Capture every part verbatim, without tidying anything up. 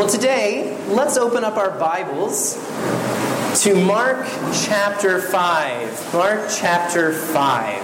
Well, today, let's open up our Bibles to Mark chapter five. Mark chapter five.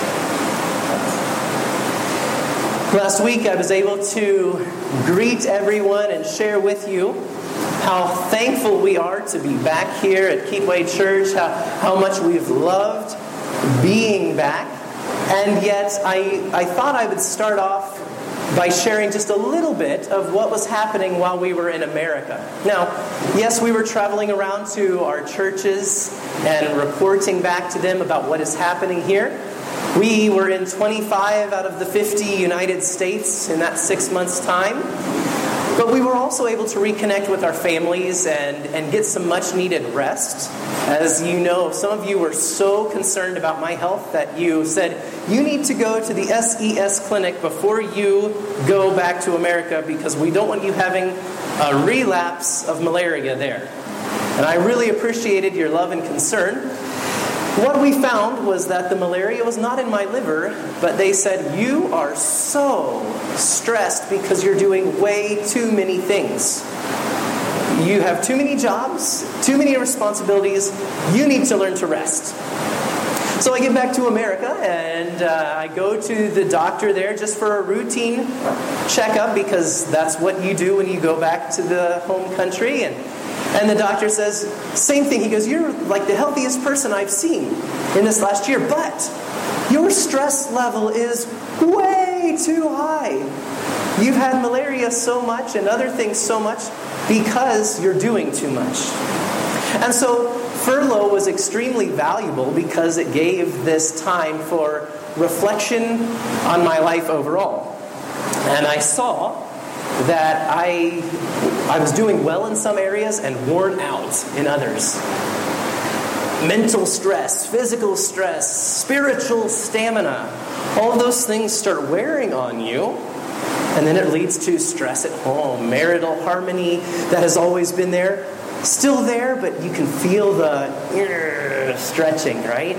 Last week, I was able to greet everyone and share with you how thankful we are to be back here at Keepway Church, how, how much we've loved being back. And yet, I, I thought I would start off by sharing just a little bit of what was happening while we were in America. Now, yes, we were traveling around to our churches and reporting back to them about what is happening here. We were in twenty-five out of the fifty United States in that six months' time. But we were also able to reconnect with our families and, and get some much-needed rest. As you know, some of you were so concerned about my health that you said, you need to go to the S E S clinic before you go back to America because we don't want you having a relapse of malaria there. And I really appreciated your love and concern. What we found was that the malaria was not in my liver, but they said, you are so stressed because you're doing way too many things. You have too many jobs, too many responsibilities. You need to learn to rest. So I get back to America and uh, I go to the doctor there just for a routine checkup because that's what you do when you go back to the home country. And And the doctor says, same thing. He goes, you're like the healthiest person I've seen in this last year, but your stress level is way too high. You've had malaria so much and other things so much because you're doing too much. And so furlough was extremely valuable because it gave this time for reflection on my life overall. And I saw that I I was doing well in some areas and worn out in others. Mental stress, physical stress, spiritual stamina, all of those things start wearing on you. And then it leads to stress at home, marital harmony that has always been there. Still there, but you can feel the uh, stretching, right?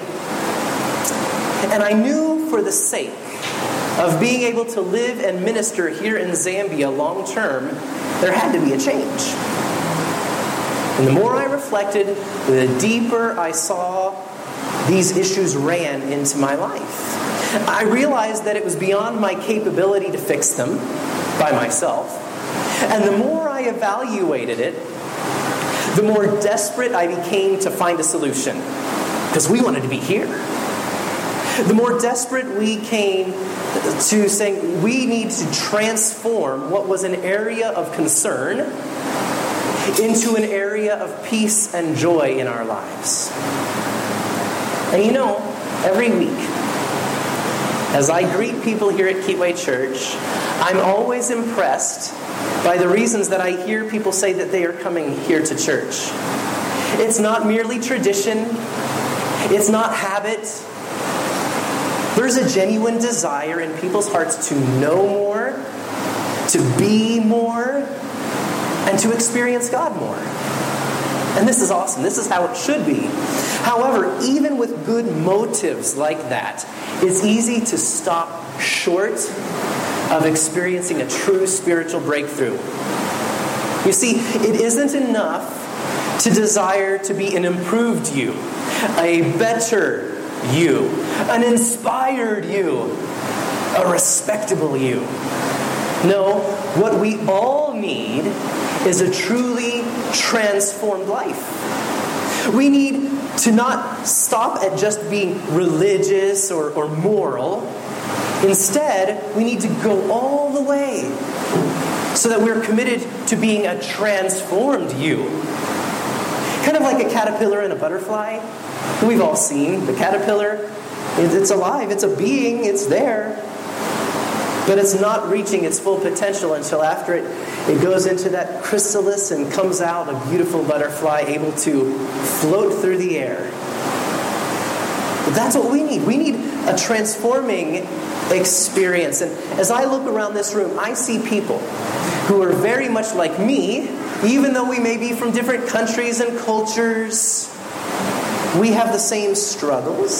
And I knew for the sake of being able to live and minister here in Zambia long term, there had to be a change. And the more I reflected, the deeper I saw these issues ran into my life. I realized that it was beyond my capability to fix them by myself. And the more I evaluated it, the more desperate I became to find a solution. Because we wanted to be here. The more desperate we came to saying we need to transform what was an area of concern into an area of peace and joy in our lives. And you know, every week, as I greet people here at Keepway Church, I'm always impressed by the reasons that I hear people say that they are coming here to church. It's not merely tradition. It's not habit. There's a genuine desire in people's hearts to know more, to be more, and to experience God more. And this is awesome. This is how it should be. However, even with good motives like that, it's easy to stop short of experiencing a true spiritual breakthrough. You see, it isn't enough to desire to be an improved you, a better you, an inspired you, a respectable you. No, what we all need is a truly transformed life. We need to not stop at just being religious or, or moral. Instead, we need to go all the way so that we're committed to being a transformed you. Kind of like a caterpillar and a butterfly. We've all seen the caterpillar. It's alive. It's a being. It's there. But it's not reaching its full potential until after it, it goes into that chrysalis and comes out a beautiful butterfly able to float through the air. But that's what we need. We need a transforming experience. And as I look around this room, I see people who are very much like me, even though we may be from different countries and cultures. We have the same struggles,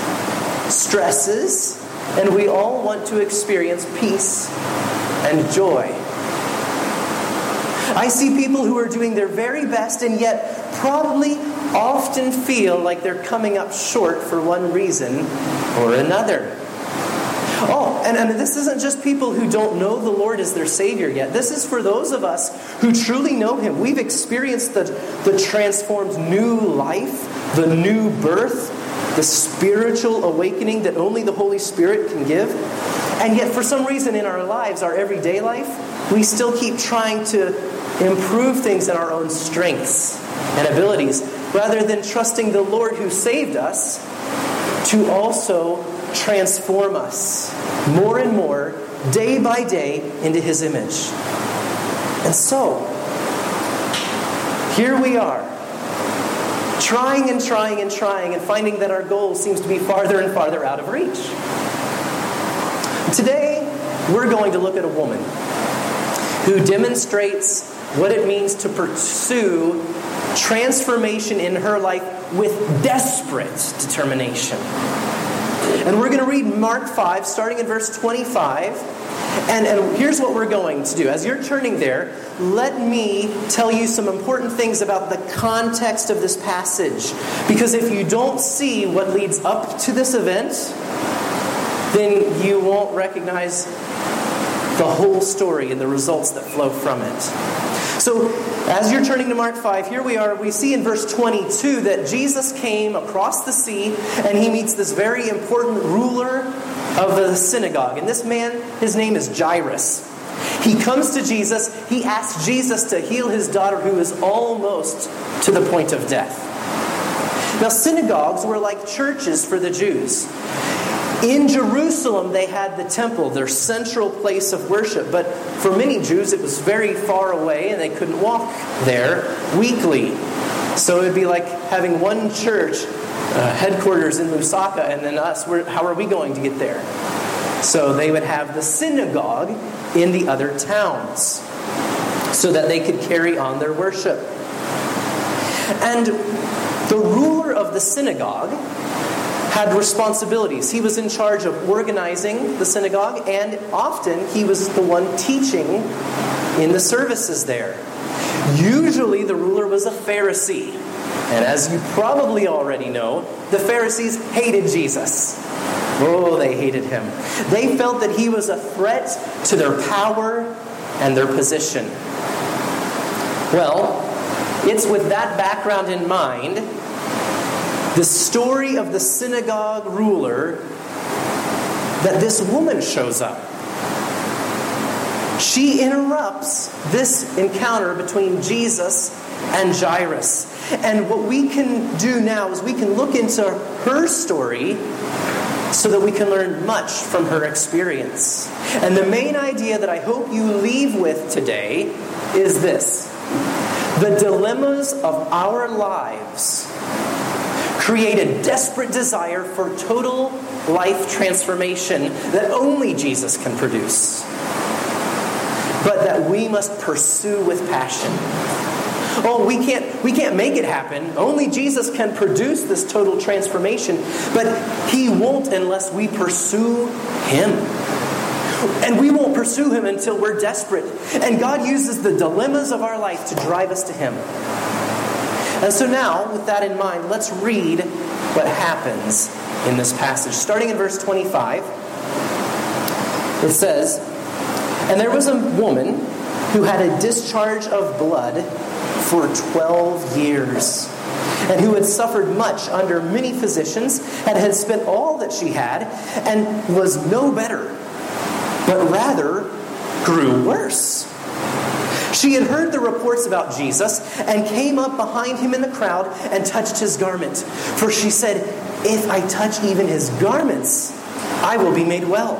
stresses, and we all want to experience peace and joy. I see people who are doing their very best and yet probably often feel like they're coming up short for one reason or another. Oh, and, and this isn't just people who don't know the Lord as their Savior yet. This is for those of us who truly know Him. We've experienced the, the transformed new life, the new birth, the spiritual awakening that only the Holy Spirit can give. And yet for some reason in our lives, our everyday life, we still keep trying to improve things in our own strengths and abilities, rather than trusting the Lord who saved us to also transform us more and more, day by day, into His image. And so, here we are, trying and trying and trying and finding that our goal seems to be farther and farther out of reach. Today, we're going to look at a woman who demonstrates what it means to pursue transformation in her life with desperate determination. And we're going to read Mark five, starting in verse twenty-five. And, and here's what we're going to do. As you're turning there, let me tell you some important things about the context of this passage. Because if you don't see what leads up to this event, then you won't recognize the whole story and the results that flow from it. So, as you're turning to Mark five, here we are. We see in verse twenty-two that Jesus came across the sea and He meets this very important ruler of the synagogue. And this man, his name is Jairus. He comes to Jesus. He asks Jesus to heal his daughter who is almost to the point of death. Now, synagogues were like churches for the Jews. In Jerusalem, they had the temple, their central place of worship. But for many Jews, it was very far away and they couldn't walk there weekly. So it would be like having one church uh, headquarters in Lusaka and then us. We're, how are we going to get there? So they would have the synagogue in the other towns so that they could carry on their worship. And the ruler of the synagogue had responsibilities. He was in charge of organizing the synagogue, and often he was the one teaching in the services there. Usually the ruler was a Pharisee. And as you probably already know, the Pharisees hated Jesus. Oh, they hated Him. They felt that He was a threat to their power and their position. Well, it's with that background in mind, the story of the synagogue ruler, that this woman shows up. She interrupts this encounter between Jesus and Jairus. And what we can do now is we can look into her story so that we can learn much from her experience. And the main idea that I hope you leave with today is this: the dilemmas of our lives create a desperate desire for total life transformation that only Jesus can produce, but that we must pursue with passion. Oh, we can't we can't make it happen. Only Jesus can produce this total transformation, but He won't unless we pursue Him. And we won't pursue Him until we're desperate. And God uses the dilemmas of our life to drive us to Him. And so now, with that in mind, let's read what happens in this passage. Starting in verse twenty-five, it says, "And there was a woman who had a discharge of blood for twelve years, and who had suffered much under many physicians, and had spent all that she had, and was no better, but rather grew worse. She had heard the reports about Jesus and came up behind Him in the crowd and touched His garment. For she said, 'If I touch even His garments, I will be made well.'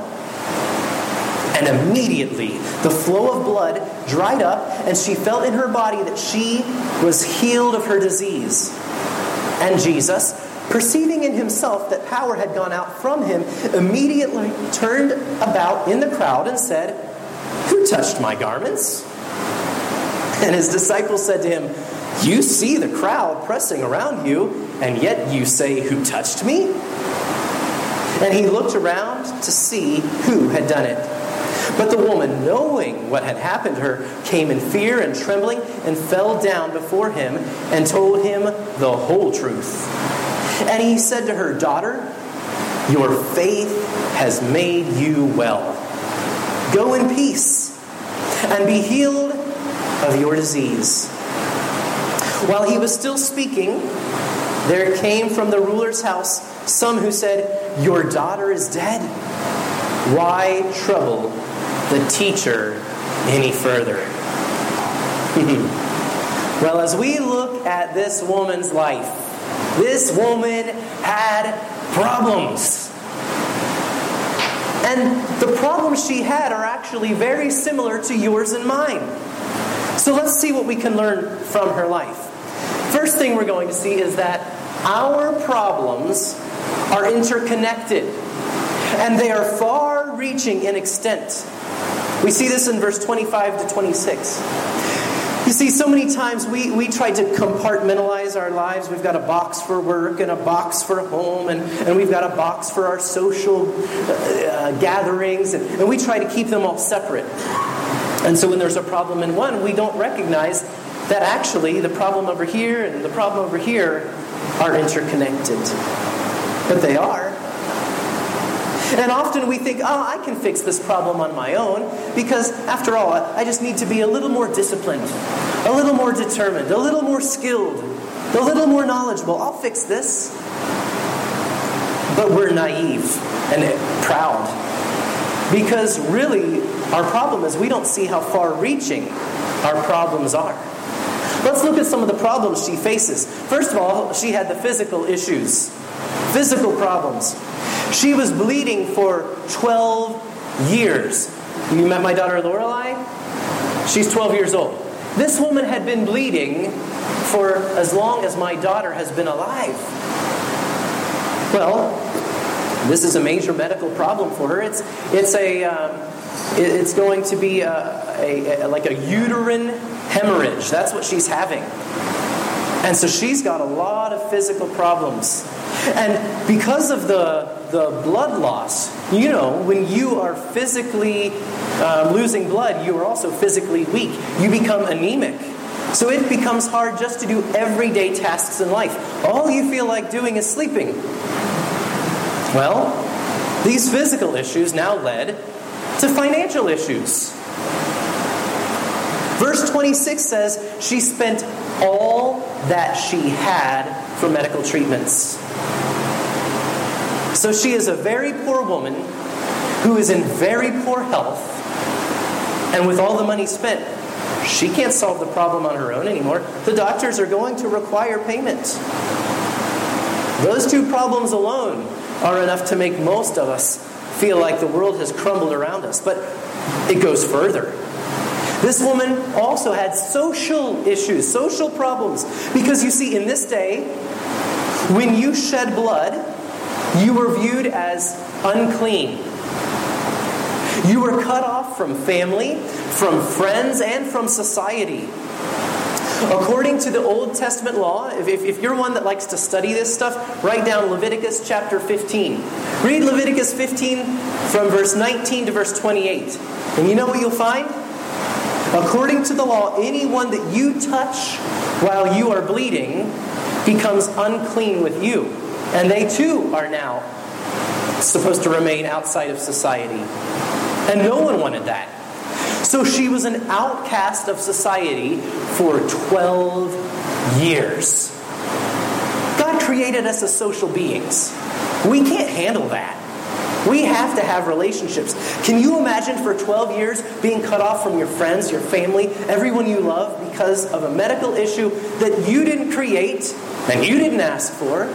And immediately the flow of blood dried up, and she felt in her body that she was healed of her disease. And Jesus, perceiving in Himself that power had gone out from Him, immediately turned about in the crowd and said, 'Who touched my garments?' And His disciples said to Him, 'You see the crowd pressing around you, and yet you say, "Who touched me?" And He looked around to see who had done it. But the woman, knowing what had happened to her, came in fear and trembling and fell down before him and told him the whole truth. And he said to her, "Daughter, your faith has made you well. Go in peace and be healed of your disease." While he was still speaking, there came from the ruler's house some who said, "Your daughter is dead. Why trouble the teacher any further?" Well, as we look at this woman's life, this woman had problems. And the problems she had are actually very similar to yours and mine. So let's see what we can learn from her life. First thing we're going to see is that our problems are interconnected. And they are far-reaching in extent. We see this in verse twenty-five to twenty-six. You see, so many times we, we try to compartmentalize our lives. We've got a box for work and a box for home, and, and we've got a box for our social uh, gatherings, and, and we try to keep them all separate. And so when there's a problem in one, we don't recognize that actually the problem over here and the problem over here are interconnected. But they are. And often we think, oh, I can fix this problem on my own because, after all, I just need to be a little more disciplined, a little more determined, a little more skilled, a little more knowledgeable. I'll fix this. But we're naive and proud because really our problem is we don't see how far-reaching our problems are. Let's look at some of the problems she faces. First of all, she had the physical issues, physical problems. She was bleeding for twelve years. You met my daughter Lorelei? She's twelve years old. This woman had been bleeding for as long as my daughter has been alive. Well, this is a major medical problem for her. It's it's a um, it, it's going to be a, a, a like a uterine hemorrhage. That's what she's having. And so she's got a lot of physical problems. And because of the, the blood loss, you know, when you are physically um, losing blood, you are also physically weak. You become anemic. So it becomes hard just to do everyday tasks in life. All you feel like doing is sleeping. Well, these physical issues now led to financial issues. Verse twenty-six says she spent all that she had for medical treatments. So she is a very poor woman who is in very poor health, and with all the money spent, she can't solve the problem on her own anymore. The doctors are going to require payment. Those two problems alone are enough to make most of us feel like the world has crumbled around us. But it goes further. This woman also had social issues, social problems. Because you see, in this day, when you shed blood, you were viewed as unclean. You were cut off from family, from friends, and from society. According to the Old Testament law, if, if, if you're one that likes to study this stuff, write down Leviticus chapter fifteen. Read Leviticus fifteen from verse nineteen to verse twenty-eight. And you know what you'll find? According to the law, anyone that you touch while you are bleeding becomes unclean with you. And they too are now supposed to remain outside of society. And no one wanted that. So she was an outcast of society for twelve years. God created us as social beings. We can't handle that. We have to have relationships. Can you imagine for twelve years being cut off from your friends, your family, everyone you love because of a medical issue that you didn't create and you didn't ask for?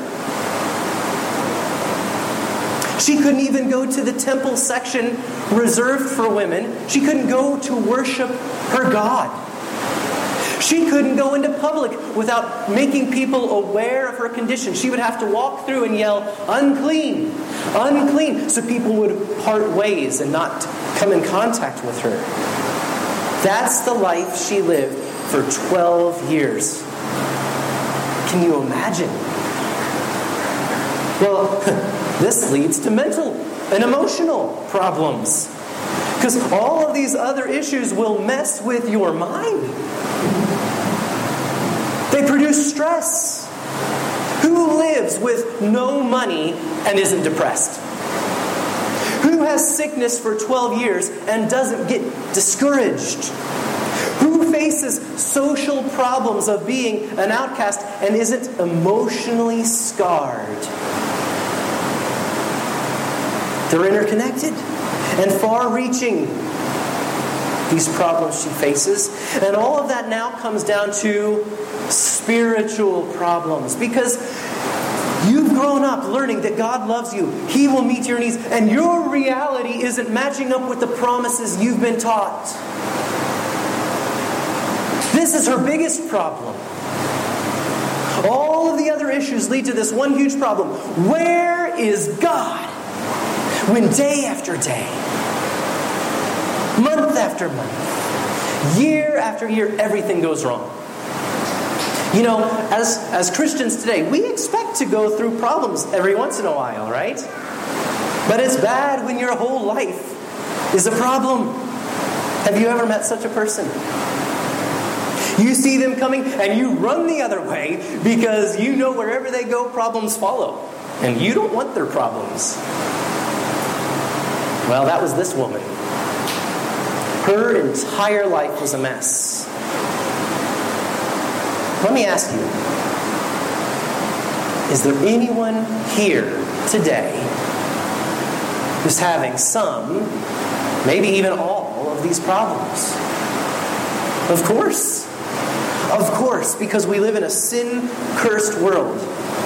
She couldn't even go to the temple section reserved for women. She couldn't go to worship her God. She couldn't go into public without making people aware of her condition. She would have to walk through and yell, "Unclean, unclean," so people would part ways and not come in contact with her. That's the life she lived for twelve years. Can you imagine? Well, this leads to mental and emotional problems. Because all of these other issues will mess with your mind. They produce stress. Who lives with no money and isn't depressed? Who has sickness for twelve years and doesn't get discouraged? Who faces social problems of being an outcast and isn't emotionally scarred? They're interconnected and far-reaching, these problems she faces. And all of that now comes down to spiritual problems. Because you've grown up learning that God loves you. He will meet your needs. And your reality isn't matching up with the promises you've been taught. This is her biggest problem. All of the other issues lead to this one huge problem. Where is God? When day after day, month after month, year after year, everything goes wrong. You know, as, as Christians today, we expect to go through problems every once in a while, right? But it's bad when your whole life is a problem. Have you ever met such a person? You see them coming and you run the other way because you know wherever they go, problems follow. And you don't want their problems. Well, that was this woman. Her entire life was a mess. Let me ask you, is there anyone here today who's having some, maybe even all, of these problems? Of course. Of course, because we live in a sin-cursed world.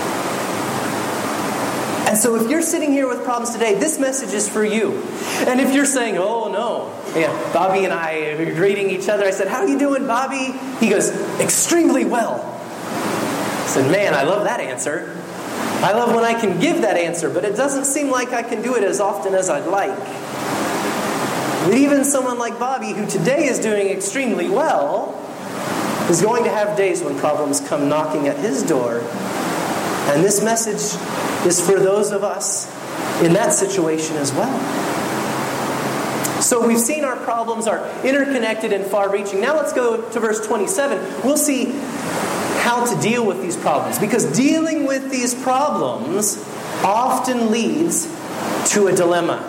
And so if you're sitting here with problems today, this message is for you. And if you're saying, oh no, yeah, Bobby and I are greeting each other. I said, how are you doing, Bobby? He goes, extremely well. I said, man, I love that answer. I love when I can give that answer, but it doesn't seem like I can do it as often as I'd like. But even someone like Bobby, who today is doing extremely well, is going to have days when problems come knocking at his door. And this message is for those of us in that situation as well. So we've seen our problems are interconnected and far-reaching. Now let's go to verse twenty-seven. We'll see how to deal with these problems. Because dealing with these problems often leads to a dilemma.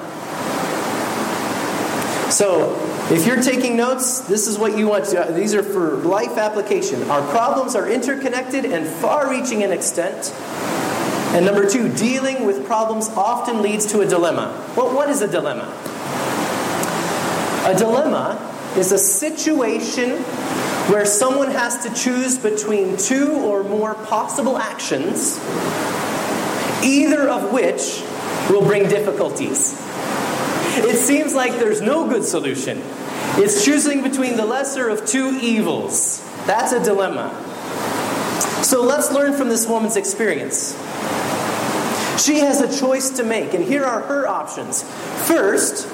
So if you're taking notes, this is what you want to. These are for life application. Our problems are interconnected and far-reaching in extent. And number two, dealing with problems often leads to a dilemma. Well, what is a dilemma? A dilemma is a situation where someone has to choose between two or more possible actions, either of which will bring difficulties. It seems like there's no good solution. It's choosing between the lesser of two evils. That's a dilemma. So let's learn from this woman's experience. She has a choice to make, and here are her options. First,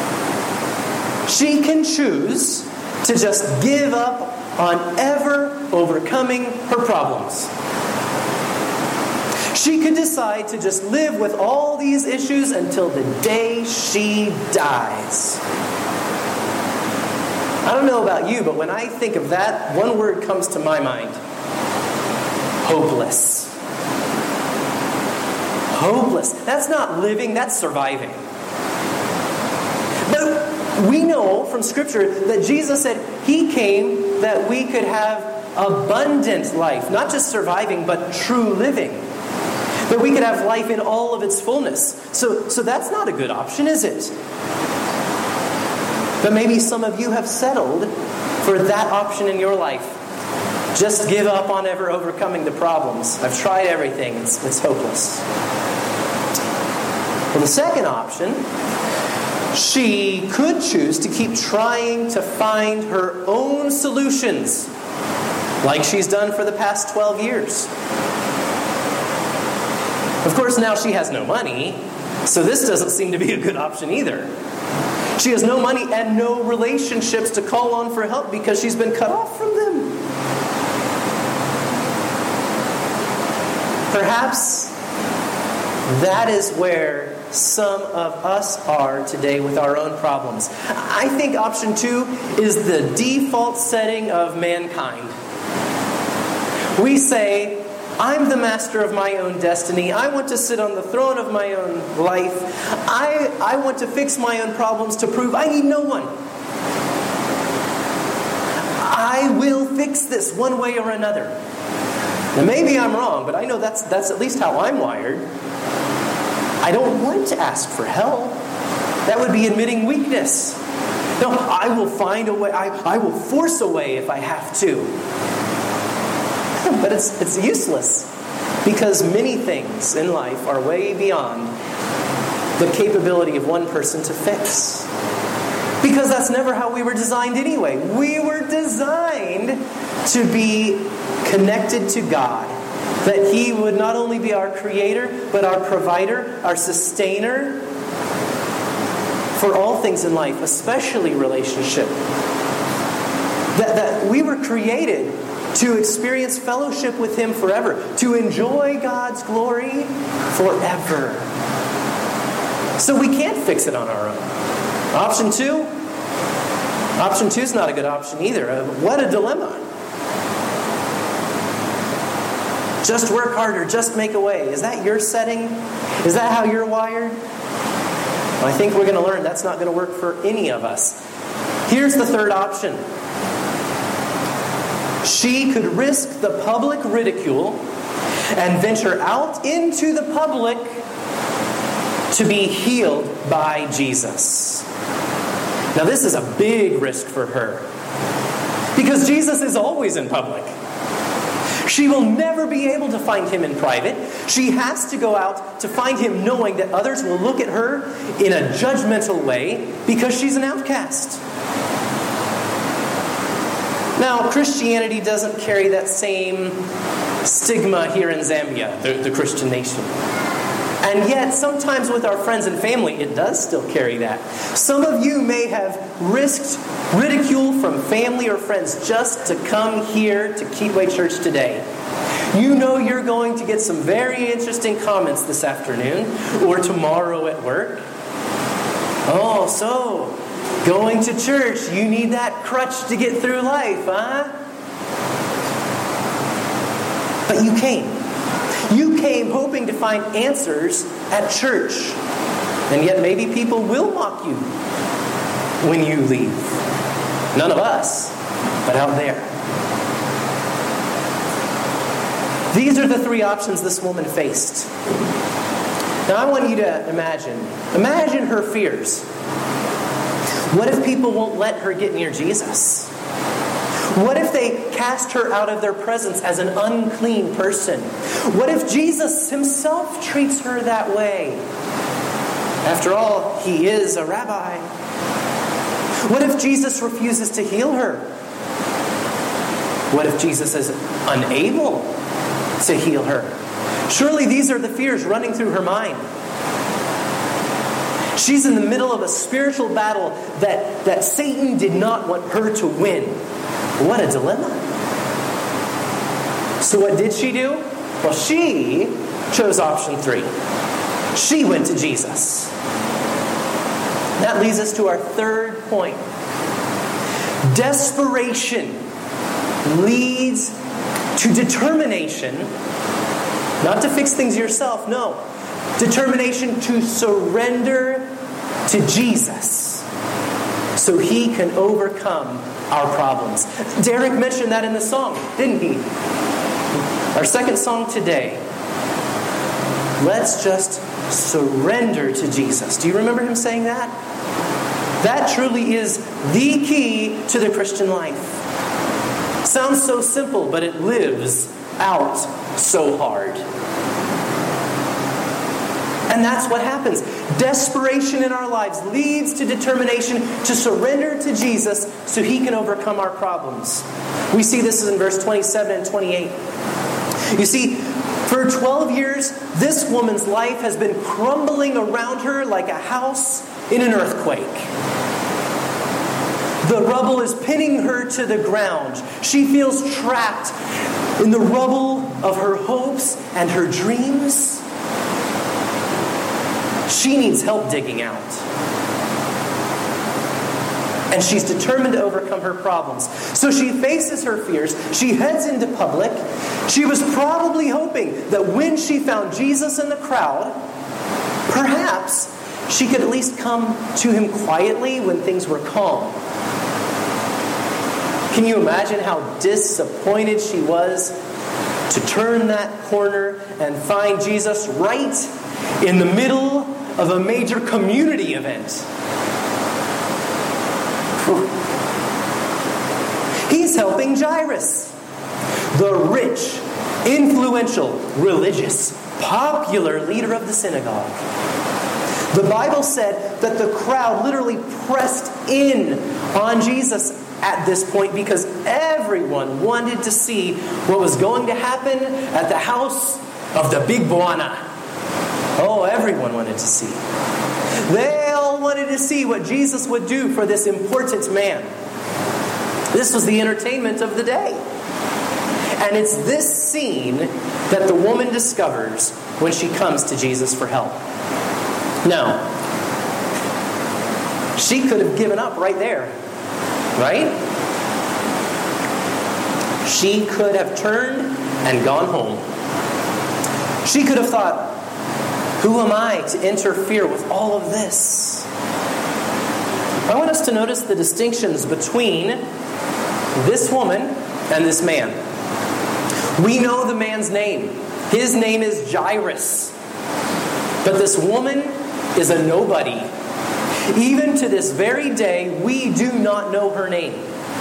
she can choose to just give up on ever overcoming her problems. She could decide to just live with all these issues until the day she dies. I don't know about you, but when I think of that, one word comes to my mind. Hopeless. Hopeless. That's not living, that's surviving. But we know from Scripture that Jesus said He came that we could have abundant life. Not just surviving, but true living. That we could have life in all of its fullness. So, so that's not a good option, is it? But maybe some of you have settled for that option in your life. Just give up on ever overcoming the problems. I've tried everything. It's, it's hopeless. Well, the second option, she could choose to keep trying to find her own solutions, like she's done for the past twelve years. Of course, now she has no money, so this doesn't seem to be a good option either. She has no money and no relationships to call on for help because she's been cut off from them. Perhaps that is where some of us are today with our own problems. I think option two is the default setting of mankind. We say, I'm the master of my own destiny. I want to sit on the throne of my own life. I, I want to fix my own problems to prove I need no one. I will fix this one way or another. Now maybe I'm wrong, but I know that's that's at least how I'm wired. I don't want to ask for help. That would be admitting weakness. No, I will find a way. I, I will force a way if I have to. But it's it's useless because many things in life are way beyond the capability of one person to fix. Because that's never how we were designed anyway. We were designed to be connected to God. That He would not only be our creator, but our provider, our sustainer for all things in life, especially relationship. That, that we were created to experience fellowship with Him forever, to enjoy God's glory forever. So we can't fix it on our own. Option two? Option two is not a good option either. Uh, what a dilemma. Just work harder, just make a way. Is that your setting? Is that how you're wired? Well, I think we're going to learn that's not going to work for any of us. Here's the third option. She could risk the public ridicule and venture out into the public to be healed by Jesus. Now this is a big risk for her because Jesus is always in public. She will never be able to find Him in private. She has to go out to find Him knowing that others will look at her in a judgmental way because she's an outcast. Now, Christianity doesn't carry that same stigma here in Zambia, the, the Christian nation. And yet, sometimes with our friends and family, it does still carry that. Some of you may have risked ridicule from family or friends just to come here to Keepway Church today. You know you're going to get some very interesting comments this afternoon or tomorrow at work. Oh, so going to church, you need that crutch to get through life, huh? But you came. You came hoping to find answers at church. And yet maybe people will mock you when you leave. None of us, but out there. These are the three options this woman faced. Now I want you to imagine. Imagine her fears. What if people won't let her get near Jesus? What if they cast her out of their presence as an unclean person? What if Jesus Himself treats her that way? After all, He is a rabbi. What if Jesus refuses to heal her? What if Jesus is unable to heal her? Surely these are the fears running through her mind. She's in the middle of a spiritual battle that, that Satan did not want her to win. What a dilemma. So what did she do? Well, she chose option three. She went to Jesus. That leads us to our third point. Desperation leads to determination, not to fix things yourself, no. Determination to surrender to Jesus so He can overcome our problems. Derek mentioned that in the song, didn't he? Our second song today. Let's just surrender to Jesus. Do you remember him saying that? That truly is the key to the Christian life. Sounds so simple, but it lives out so hard. And that's what happens. Desperation in our lives leads to determination to surrender to Jesus so He can overcome our problems. We see this in verse twenty-seven and twenty-eight. You see, for twelve years, this woman's life has been crumbling around her like a house in an earthquake. The rubble is pinning her to the ground. She feels trapped in the rubble of her hopes and her dreams. She needs help digging out. And she's determined to overcome her problems. So she faces her fears. She heads into public. She was probably hoping that when she found Jesus in the crowd, perhaps she could at least come to him quietly when things were calm. Can you imagine how disappointed she was to turn that corner and find Jesus right in the middle of a major community event? He's helping Jairus, the rich, influential, religious, popular leader of the synagogue. The Bible said that the crowd literally pressed in on Jesus at this point because everyone wanted to see what was going to happen at the house of the big Bwana. Oh, everyone wanted to see. They all wanted to see what Jesus would do for this important man. This was the entertainment of the day. And it's this scene that the woman discovers when she comes to Jesus for help. Now, she could have given up right there, right? She could have turned and gone home. She could have thought, who am I to interfere with all of this? I want us to notice the distinctions between this woman and this man. We know the man's name. His name is Jairus. But this woman is a nobody. Even to this very day, we do not know her name.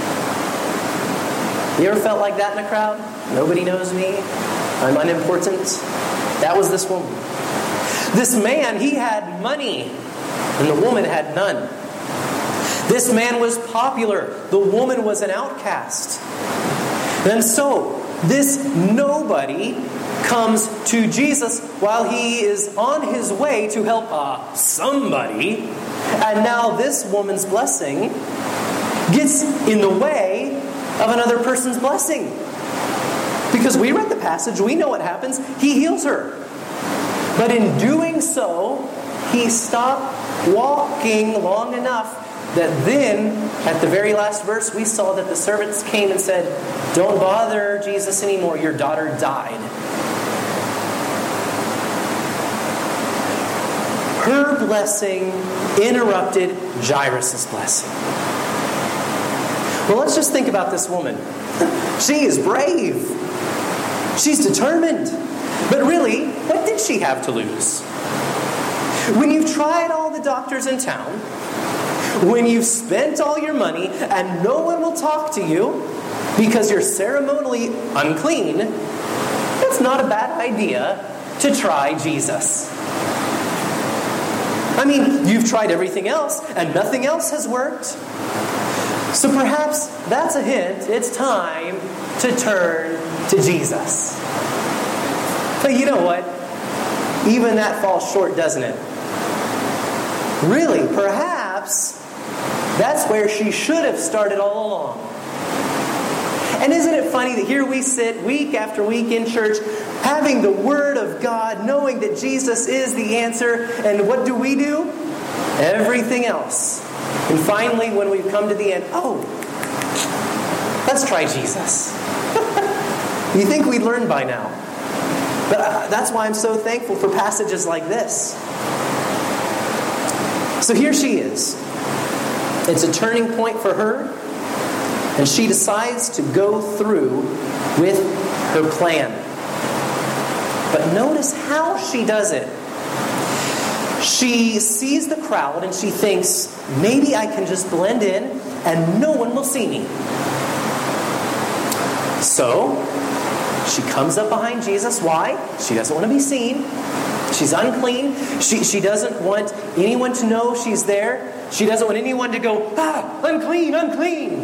You ever felt like that in a crowd? Nobody knows me. I'm unimportant. That was this woman. This man, he had money, and the woman had none. This man was popular. The woman was an outcast. And so, this nobody comes to Jesus while he is on his way to help uh, somebody. And now this woman's blessing gets in the way of another person's blessing. Because we read the passage, we know what happens. He heals her. But in doing so, he stopped walking long enough that then, at the very last verse, we saw that the servants came and said, don't bother Jesus anymore, your daughter died. Her blessing interrupted Jairus' blessing. Well, let's just think about this woman. She is brave. She's determined. But really, what did she have to lose? When you've tried all the doctors in town, when you've spent all your money and no one will talk to you because you're ceremonially unclean, it's not a bad idea to try Jesus. I mean, you've tried everything else and nothing else has worked. So perhaps that's a hint. It's time to turn to Jesus. But you know what? Even that falls short, doesn't it? Really, perhaps that's where she should have started all along. And isn't it funny that here we sit week after week in church, having the Word of God, knowing that Jesus is the answer, and what do we do? Everything else. And finally, when we've come to the end, oh, let's try Jesus. You think we'd learn by now. But uh, that's why I'm so thankful for passages like this. So here she is. It's a turning point for her. And she decides to go through with her plan. But notice how she does it. She sees the crowd and she thinks, maybe I can just blend in and no one will see me. So, she comes up behind Jesus. Why? She doesn't want to be seen. She's unclean. She, she doesn't want anyone to know she's there. She doesn't want anyone to go, ah, unclean, unclean.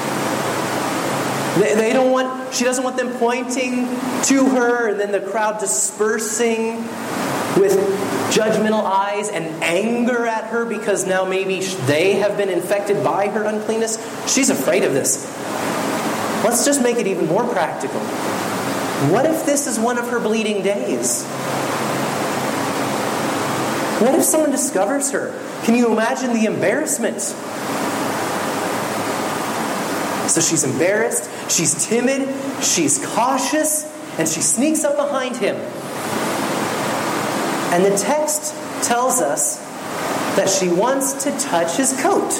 They, they don't want, she doesn't want them pointing to her and then the crowd dispersing with judgmental eyes and anger at her because now maybe they have been infected by her uncleanness. She's afraid of this. Let's just make it even more practical. What if this is one of her bleeding days? What if someone discovers her? Can you imagine the embarrassment? So she's embarrassed, she's timid, she's cautious, and she sneaks up behind him. And the text tells us that she wants to touch his coat.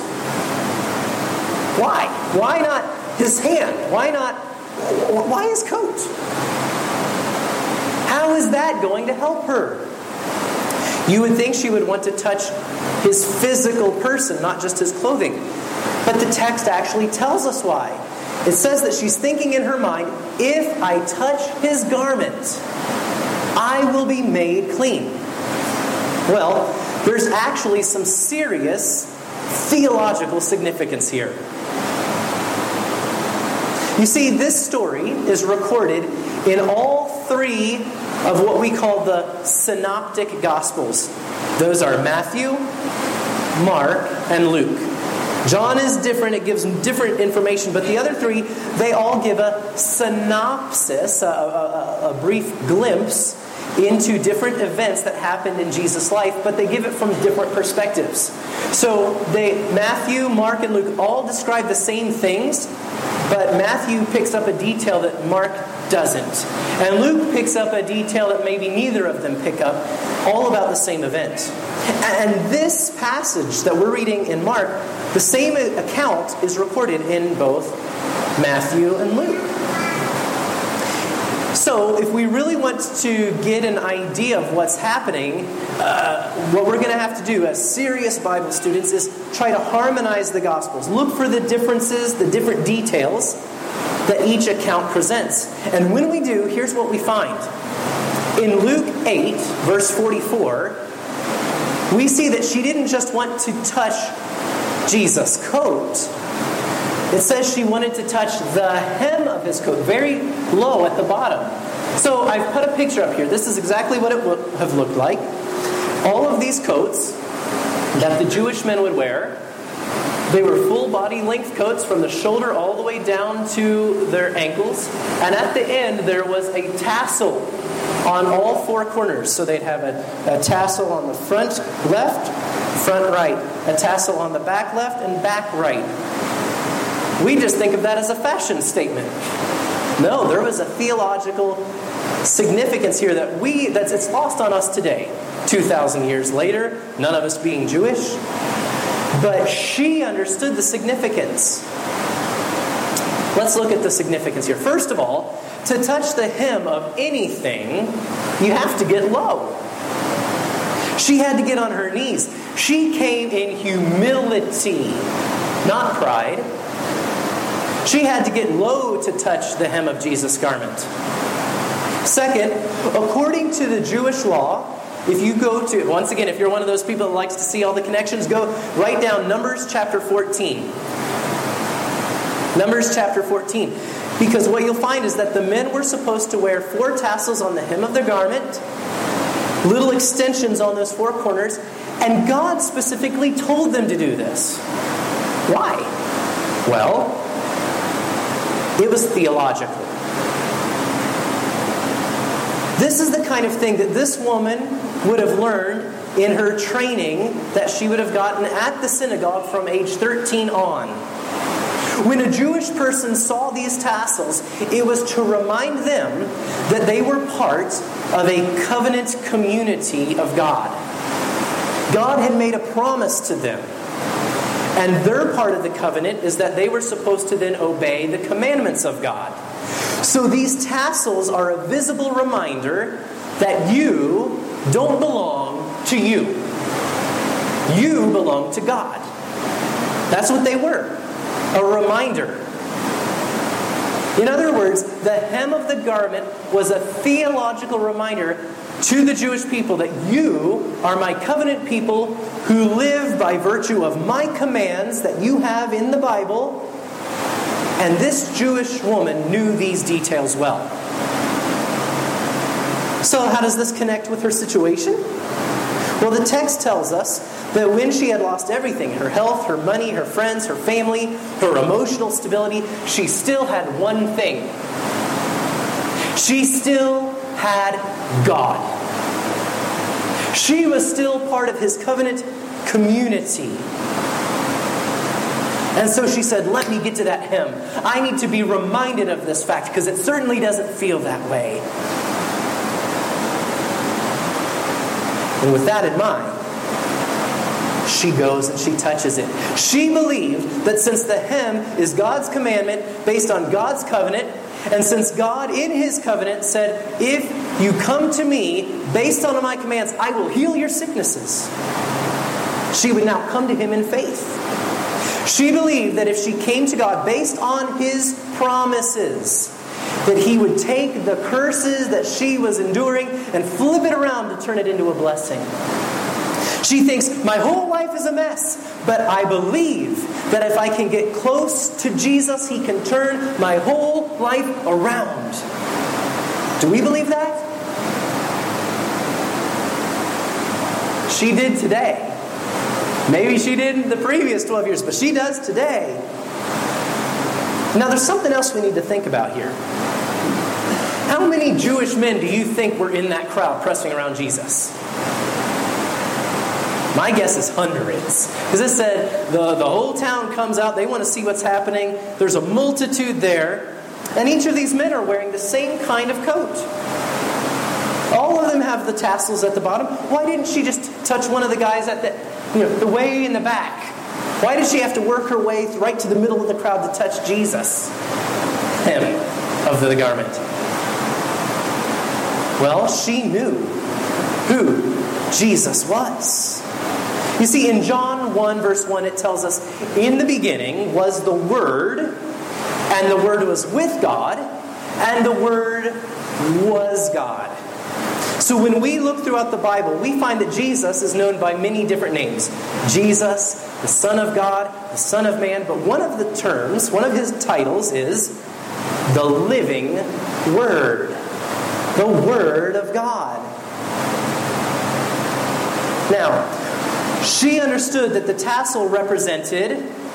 Why? Why not his hand? Why not, why his coat? How is that going to help her? You would think she would want to touch his physical person, not just his clothing. But the text actually tells us why. It says that she's thinking in her mind, if I touch his garment, I will be made clean. Well, there's actually some serious theological significance here. You see, this story is recorded in all three of what we call the synoptic gospels. Those are Matthew, Mark, and Luke. John is different, it gives different information, but the other three, they all give a synopsis, a, a, a brief glimpse into different events that happened in Jesus' life, but they give it from different perspectives. So they, Matthew, Mark, and Luke all describe the same things, but Matthew picks up a detail that Mark doesn't. And Luke picks up a detail that maybe neither of them pick up, all about the same event. And this passage that we're reading in Mark, the same account is recorded in both Matthew and Luke. So, if we really want to get an idea of what's happening, uh, what we're going to have to do as serious Bible students is try to harmonize the Gospels. Look for the differences, the different details that each account presents. And when we do, here's what we find. In Luke eight, verse forty-four, we see that she didn't just want to touch Jesus' coat. It says she wanted to touch the hem of his coat, very low at the bottom. So I've put a picture up here. This is exactly what it would have looked like. All of these coats that the Jewish men would wear, they were full body length coats from the shoulder all the way down to their ankles. And at the end, there was a tassel on all four corners. So they'd have a, a tassel on the front left, front right. A tassel on the back left and back right. We just think of that as a fashion statement. No, there was a theological significance here that we that's it's lost on us today. two thousand years later, none of us being Jewish. But she understood the significance. Let's look at the significance here. First of all, to touch the hem of anything, you have to get low. She had to get on her knees. She came in humility, not pride. She had to get low to touch the hem of Jesus' garment. Second, according to the Jewish law, if you go to, once again, if you're one of those people that likes to see all the connections, go write down Numbers chapter fourteen. Numbers chapter fourteen. Because what you'll find is that the men were supposed to wear four tassels on the hem of their garment, little extensions on those four corners, and God specifically told them to do this. Why? Well, it was theological. This is the kind of thing that this woman would have learned in her training that she would have gotten at the synagogue from age thirteen on. When a Jewish person saw these tassels, it was to remind them that they were part of a covenant community of God. God had made a promise to them. And their part of the covenant is that they were supposed to then obey the commandments of God. So these tassels are a visible reminder that you don't belong to you. You belong to God. That's what they were. A reminder. In other words, the hem of the garment was a theological reminder to the Jewish people that you are my covenant people who live by virtue of my commands that you have in the Bible. And this Jewish woman knew these details well. So how does this connect with her situation? Well, the text tells us that when she had lost everything, her health, her money, her friends, her family, her emotional stability, she still had one thing. She still had God. She was still part of his covenant community. And so she said, let me get to that hem. I need to be reminded of this fact because it certainly doesn't feel that way. And with that in mind, she goes and she touches it. She believed that since the hem is God's commandment based on God's covenant, and since God in His covenant said, if you come to me based on my commands, I will heal your sicknesses, she would now come to Him in faith. She believed that if she came to God based on His promises, that He would take the curses that she was enduring and flip it around to turn it into a blessing. She thinks, my whole life is a mess, but I believe that if I can get close to Jesus, He can turn my whole life around. Do we believe that? She did today. Maybe she didn't the previous twelve years, but she does today. Now there's something else we need to think about here. How many Jewish men do you think were in that crowd pressing around Jesus? My guess is hundreds. Because it said the, the whole town comes out. They want to see what's happening. There's a multitude there. And each of these men are wearing the same kind of coat. All of them have the tassels at the bottom. Why didn't she just touch one of the guys at the, you know, the way in the back? Why did she have to work her way right to the middle of the crowd to touch Jesus? Hem of the garment. Well, she knew who Jesus was. You see, in John one, verse one, it tells us, in the beginning was the Word, and the Word was with God, and the Word was God. So when we look throughout the Bible, we find that Jesus is known by many different names. Jesus, the Son of God, the Son of Man. But one of the terms, one of His titles is the living Word. The Word of God. Now, she understood that the tassel represented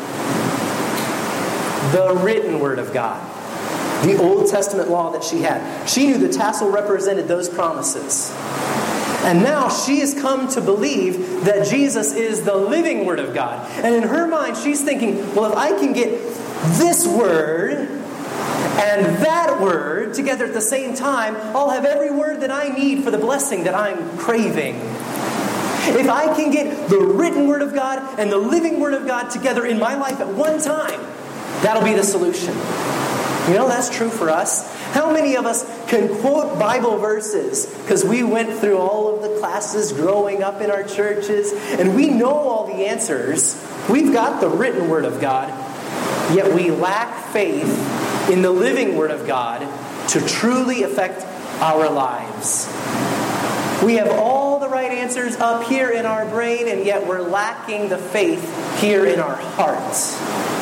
the written Word of God. The Old Testament law that she had. She knew the tassel represented those promises. And now she has come to believe that Jesus is the living Word of God. And in her mind, she's thinking, well, if I can get this Word and that Word together at the same time, I'll have every word that I need for the blessing that I'm craving. If I can get the written Word of God and the living Word of God together in my life at one time, that'll be the solution. You know, that's true for us. How many of us can quote Bible verses because we went through all of the classes growing up in our churches and we know all the answers. We've got the written Word of God, yet we lack faith in the living Word of God to truly affect our lives. We have all the right answers up here in our brain, and yet we're lacking the faith here in our hearts.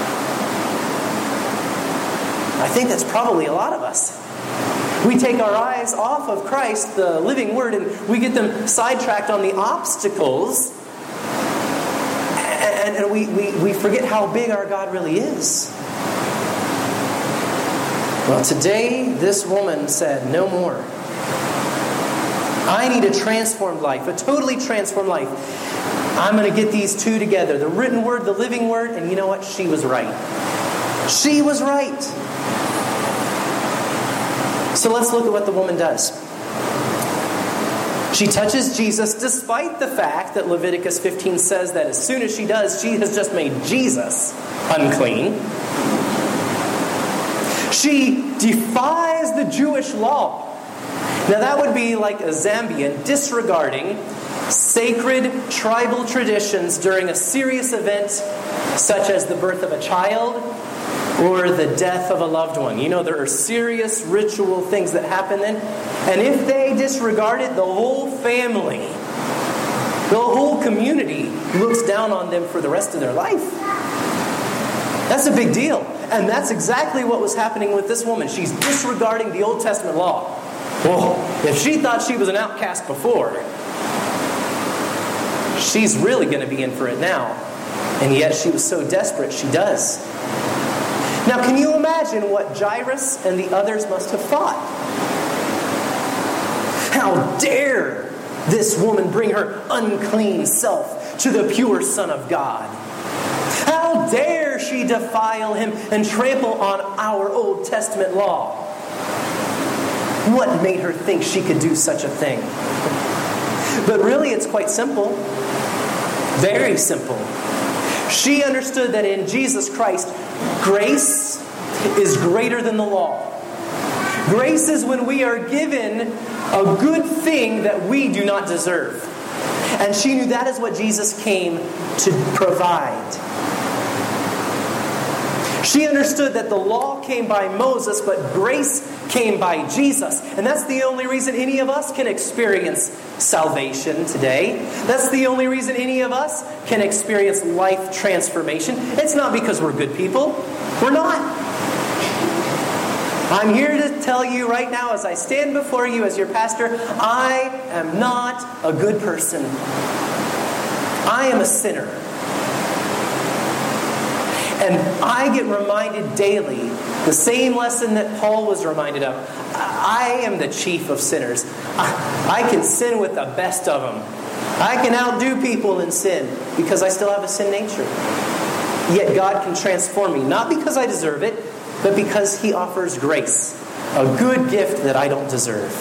I think that's probably a lot of us. We take our eyes off of Christ, the living Word, and we get them sidetracked on the obstacles, and, and we, we, we forget how big our God really is. Well, today, this woman said, no more. I need a transformed life, a totally transformed life. I'm going to get these two together, the written Word, the living Word, and you know what? She was right. She was right. So let's look at what the woman does. She touches Jesus despite the fact that Leviticus fifteen says that as soon as she does, she has just made Jesus unclean. She defies the Jewish law. Now that would be like a Zambian disregarding sacred tribal traditions during a serious event such as the birth of a child or the death of a loved one. You know, there are serious ritual things that happen then. And if they disregard it, the whole family, the whole community looks down on them for the rest of their life. That's a big deal. And that's exactly what was happening with this woman. She's disregarding the Old Testament law. Well, if she thought she was an outcast before, she's really going to be in for it now. And yet she was so desperate, she does. Now, can you imagine what Jairus and the others must have thought? How dare this woman bring her unclean self to the pure Son of God? How dare she defile him and trample on our Old Testament law? What made her think she could do such a thing? But really, it's quite simple. Very simple. She understood that in Jesus Christ, grace is greater than the law. Grace is when we are given a good thing that we do not deserve. And she knew that is what Jesus came to provide. She understood that the law came by Moses, but grace came by Jesus. And that's the only reason any of us can experience salvation today. That's the only reason any of us can experience life transformation. It's not because we're good people. We're not. I'm here to tell you right now, as I stand before you as your pastor, I am not a good person. I am a sinner. And I get reminded daily, the same lesson that Paul was reminded of. I am the chief of sinners. I can sin with the best of them. I can outdo people in sin because I still have a sin nature. Yet God can transform me, not because I deserve it, but because He offers grace, a good gift that I don't deserve.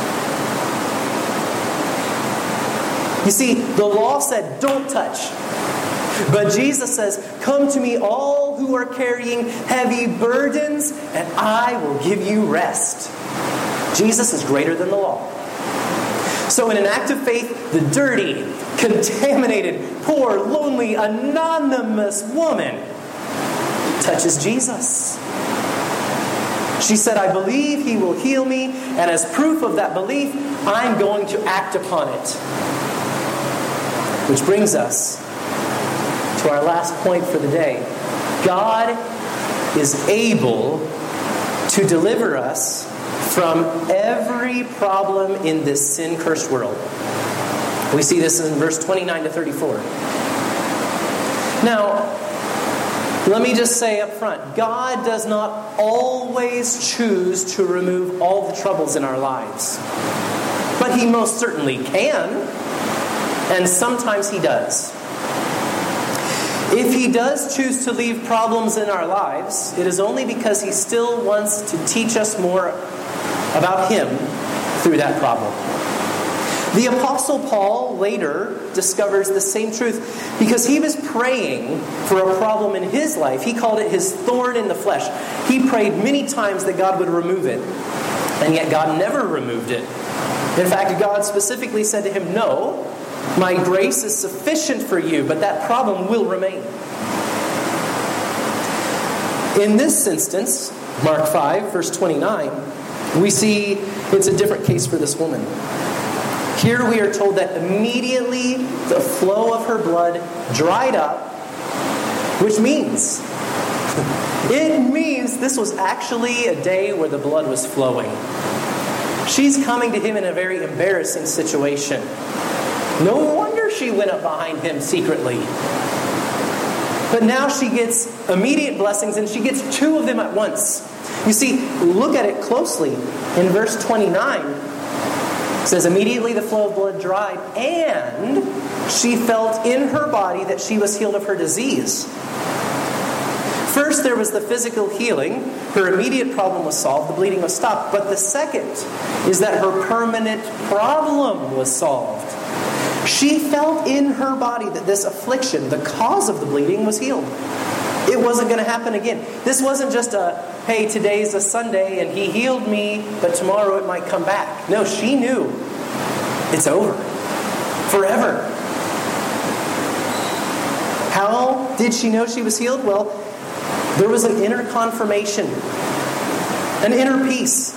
You see, the law said, don't touch. But Jesus says, come to me all who are carrying heavy burdens, and I will give you rest. Jesus is greater than the law. So in an act of faith, the dirty, contaminated, poor, lonely, anonymous woman touches Jesus. She said, I believe He will heal me, and as proof of that belief, I'm going to act upon it. Which brings us to our last point for the day. God is able to deliver us from every problem in this sin-cursed world. We see this in verse twenty-nine to thirty-four. Now, let me just say up front, God does not always choose to remove all the troubles in our lives. But He most certainly can, and sometimes He does. If He does choose to leave problems in our lives, it is only because He still wants to teach us more about Him through that problem. The Apostle Paul later discovers the same truth because he was praying for a problem in his life. He called it his thorn in the flesh. He prayed many times that God would remove it, and yet God never removed it. In fact, God specifically said to him, no, my grace is sufficient for you, but that problem will remain. In this instance, Mark five, verse twenty-nine, we see it's a different case for this woman. Here we are told that immediately the flow of her blood dried up, which means, it means this was actually a day where the blood was flowing. She's coming to him in a very embarrassing situation. No wonder she went up behind him secretly. But now she gets immediate blessings, and she gets two of them at once. You see, look at it closely. In verse twenty-nine, it says, immediately the flow of blood dried, and she felt in her body that she was healed of her disease. First, there was the physical healing. Her immediate problem was solved. The bleeding was stopped. But the second is that her permanent problem was solved. She felt in her body that this affliction, the cause of the bleeding, was healed. It wasn't going to happen again. This wasn't just a, hey, today's a Sunday and He healed me, but tomorrow it might come back. No, she knew it's over. Forever. How did she know she was healed? Well, there was an inner confirmation, an inner peace.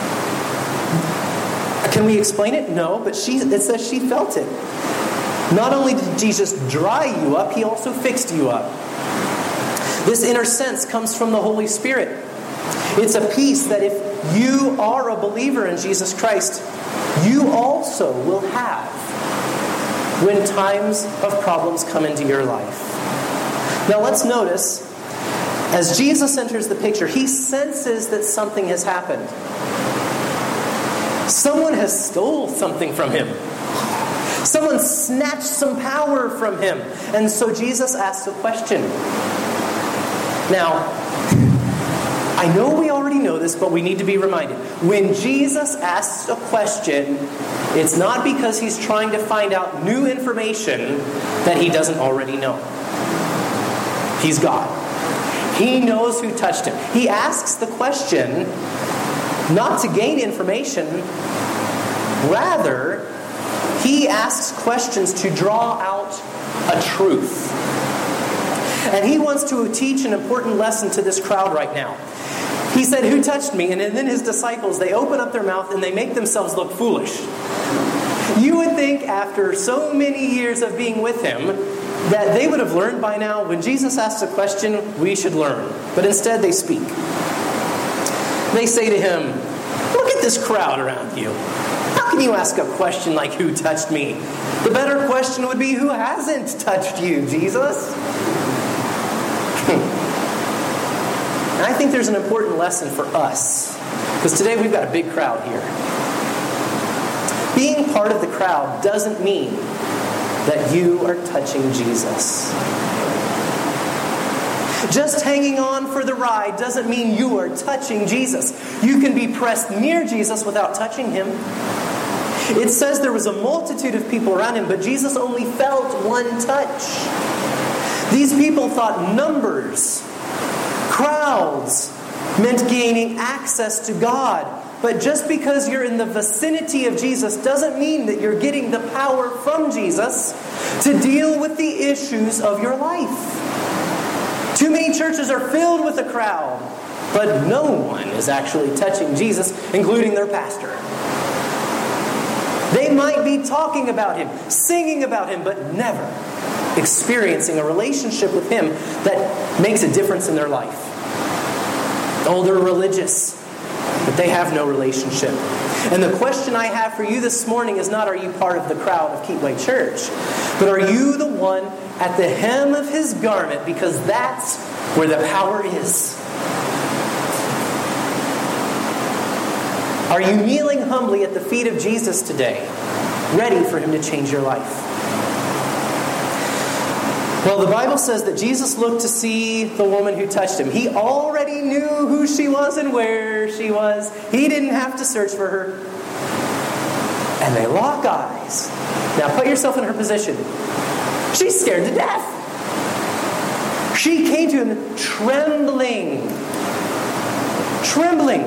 Can we explain it? No, but she, it says she felt it. Not only did Jesus dry you up, He also fixed you up. This inner sense comes from the Holy Spirit. It's a peace that if you are a believer in Jesus Christ, you also will have when times of problems come into your life. Now let's notice, as Jesus enters the picture, He senses that something has happened. Someone has stole something from Him. Someone snatched some power from him. And so Jesus asked a question. Now, I know we already know this, but we need to be reminded. When Jesus asks a question, it's not because he's trying to find out new information that he doesn't already know. He's God. He knows who touched him. He asks the question not to gain information. Rather, he asks questions to draw out a truth. And he wants to teach an important lesson to this crowd right now. He said, "Who touched me?" And then his disciples, they open up their mouth and they make themselves look foolish. You would think after so many years of being with him that they would have learned by now, when Jesus asks a question, we should learn. But instead they speak. They say to him, "Look at this crowd around you. How can you ask a question like, 'Who touched me?' The better question would be, 'Who hasn't touched you, Jesus?'" And I think there's an important lesson for us, because today we've got a big crowd here. Being part of the crowd doesn't mean that you are touching Jesus. Just hanging on for the ride doesn't mean you are touching Jesus. You can be pressed near Jesus without touching him. It says there was a multitude of people around him, but Jesus only felt one touch. These people thought numbers, crowds, meant gaining access to God. But just because you're in the vicinity of Jesus doesn't mean that you're getting the power from Jesus to deal with the issues of your life. Too many churches are filled with a crowd, but no one is actually touching Jesus, including their pastor. They might be talking about him, singing about him, but never experiencing a relationship with him that makes a difference in their life. Oh, they're religious, but they have no relationship. And the question I have for you this morning is not, are you part of the crowd of Keepway Church? But are you the one at the hem of his garment? Because that's where the power is. Are you kneeling humbly at the feet of Jesus today, ready for him to change your life? Well, the Bible says that Jesus looked to see the woman who touched him. He already knew who she was and where she was. He didn't have to search for her. And they lock eyes. Now put yourself in her position. She's scared to death. She came to him trembling. Trembling.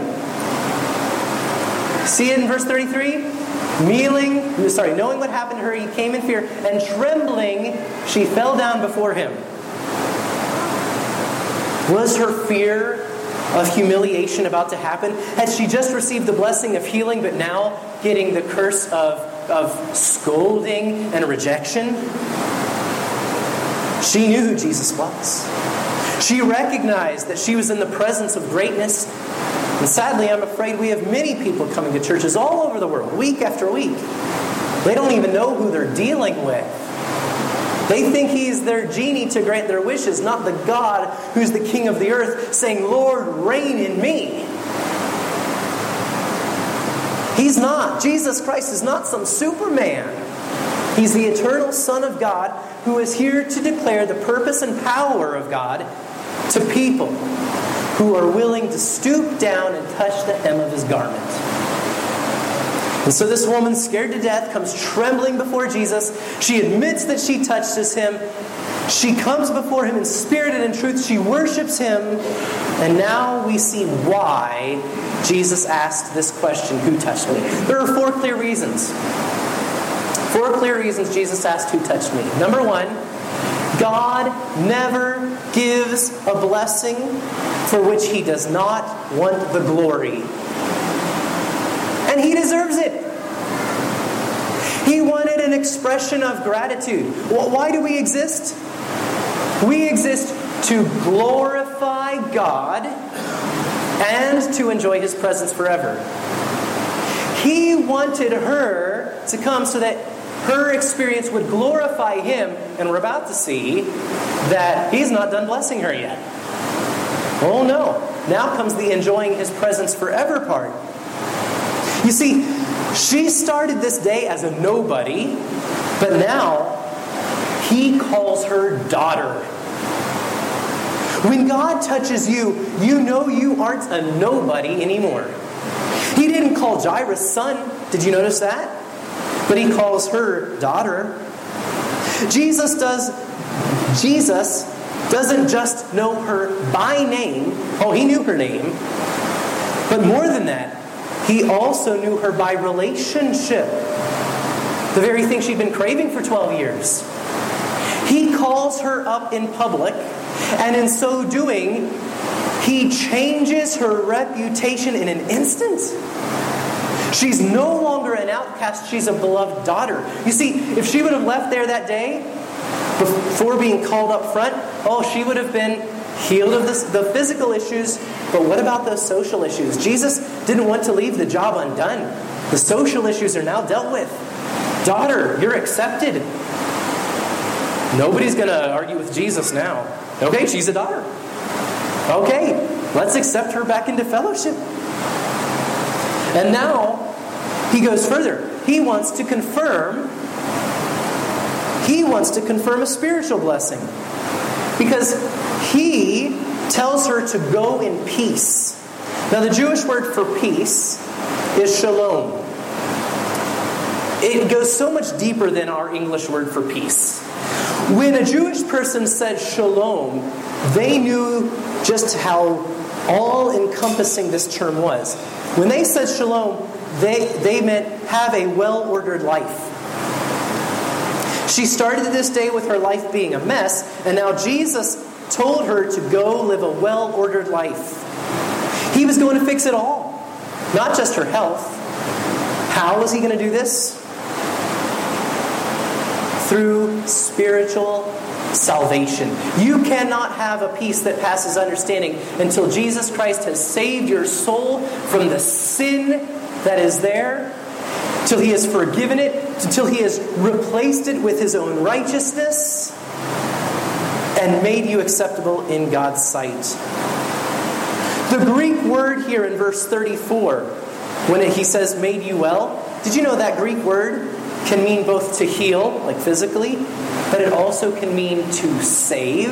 See it in verse thirty-three? Kneeling, sorry, knowing what happened to her, he came in fear, and trembling, she fell down before him. Was her fear of humiliation about to happen? Had she just received the blessing of healing, but now getting the curse of, of scolding and rejection? She knew who Jesus was. She recognized that she was in the presence of greatness. And sadly, I'm afraid we have many people coming to churches all over the world, week after week. They don't even know who they're dealing with. They think he's their genie to grant their wishes, not the God who's the King of the earth, saying, "Lord, reign in me." He's not. Jesus Christ is not some Superman. He's the eternal Son of God who is here to declare the purpose and power of God to people who are willing to stoop down and touch the hem of his garment. And so this woman, scared to death, comes trembling before Jesus. She admits that she touches him. She comes before him in spirit and in truth. She worships him. And now we see why Jesus asked this question, "Who touched me?" There are four clear reasons. Four clear reasons Jesus asked, "Who touched me?" Number one, God never gives a blessing for which he does not want the glory. And he deserves it. He wanted an expression of gratitude. Well, why do we exist? We exist to glorify God and to enjoy his presence forever. He wanted her to come so that her experience would glorify him, and we're about to see that he's not done blessing her yet. Oh no. Now comes the enjoying his presence forever part. You see, she started this day as a nobody, But now, He calls her daughter. When God touches you, you know you aren't a nobody anymore. He didn't call Jairus son. Did you notice that? But He calls her daughter. Jesus does. Jesus doesn't just know her by name. Oh, He knew her name. But more than that, He also knew her by relationship. The very thing she'd been craving for twelve years. He calls her up in public, and in so doing, He changes her reputation in an instant. She's no longer an outcast, she's a beloved daughter. You see, if she would have left there that day, before being called up front, oh, she would have been healed of this, the physical issues, but what about those social issues? Jesus didn't want to leave the job undone. The social issues are now dealt with. Daughter, you're accepted. Nobody's going to argue with Jesus now. Okay, she's a daughter. Okay, let's accept her back into fellowship. And now, He goes further. He wants to confirm, He wants to confirm a spiritual blessing. Because He tells her to go in peace. Now, the Jewish word for peace is shalom. It goes so much deeper than our English word for peace. When a Jewish person said shalom, they knew just how all-encompassing this term was. When they said shalom, they, they meant have a well-ordered life. She started this day with her life being a mess, and now Jesus told her to go live a well-ordered life. He was going to fix it all, not just her health. How was He going to do this? Through spiritual salvation. You cannot have a peace that passes understanding until Jesus Christ has saved your soul from the sin that is there, till He has forgiven it, until He has replaced it with His own righteousness and made you acceptable in God's sight. The Greek word here in verse thirty-four, when He says made you well, did you know that Greek word can mean both to heal, like physically, but it also can mean to save.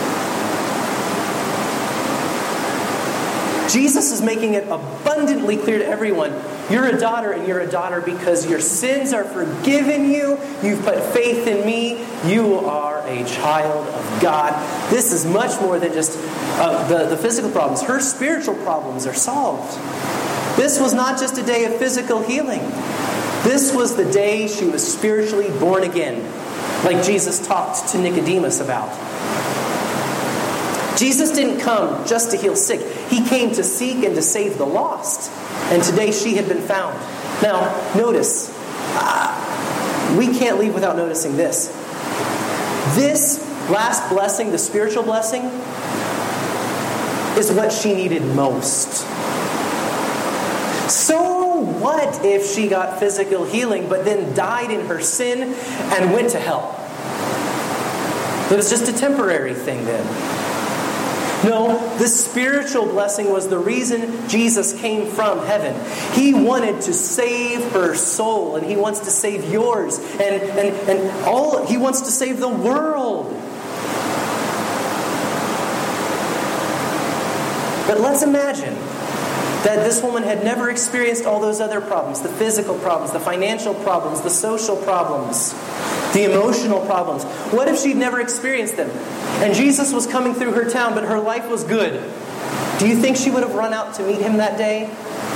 Jesus is making it abundantly clear to everyone, you're a daughter, and you're a daughter because your sins are forgiven you. You've put faith in me. You are a child of God. This is much more than just uh, the, the physical problems. Her spiritual problems are solved. This was not just a day of physical healing. This was the day she was spiritually born again, like Jesus talked to Nicodemus about. Jesus didn't come just to heal sick. He came to seek and to save the lost. And today she had been found. Now, notice, uh, we can't leave without noticing this. This last blessing, the spiritual blessing, is what she needed most. So what if she got physical healing but then died in her sin and went to hell? It was just a temporary thing then. No, the spiritual blessing was the reason Jesus came from heaven. He wanted to save her soul, and He wants to save yours, and, and, and all He wants to save the world. But let's imagine that this woman had never experienced all those other problems, the physical problems, the financial problems, the social problems, the emotional problems. What if she'd never experienced them? And Jesus was coming through her town, but her life was good. Do you think she would have run out to meet Him that day?